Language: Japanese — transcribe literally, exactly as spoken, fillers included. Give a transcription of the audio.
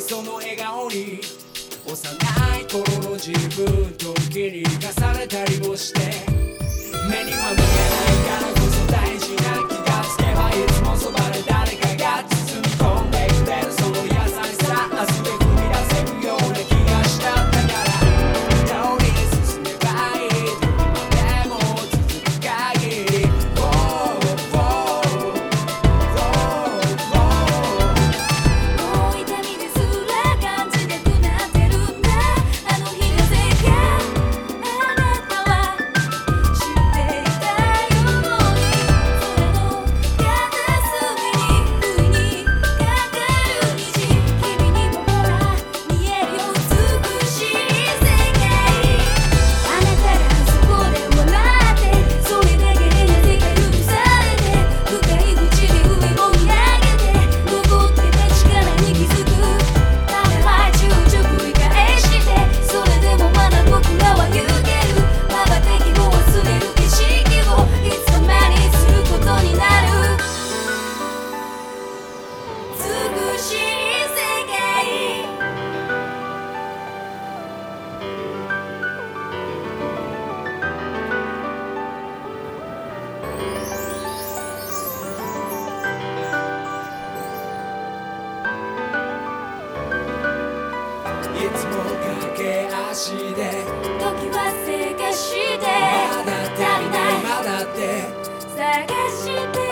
その笑顔に幼い頃の自分と切り重ねたりもして、目には見えないからこそ大事な気がつけばいつもそばで誰かが包み込んでくれるその優しさ、明日へ踏み出せるような気がした。だから通り進めばいい、どこまでも続く限り Wow, wow, wow, wow もう痛みですら感じなくなってるんだ。あの日のせいかあなたは知っていたように、空の片隅に不意にかかる虹、君にもほら見えるよ美しい世界。あなたがそこで笑って、それだけでなぜか許されて、深い淵で上を見上げて、残ってた力に気づく。ためらい躊躇繰り返して、それでもまだ僕らは言うてる。まばたきを忘れる景色をいつか目にすることになる。美しい世界。 いつも駆け足で時はせかしてまだ足りないまだって探して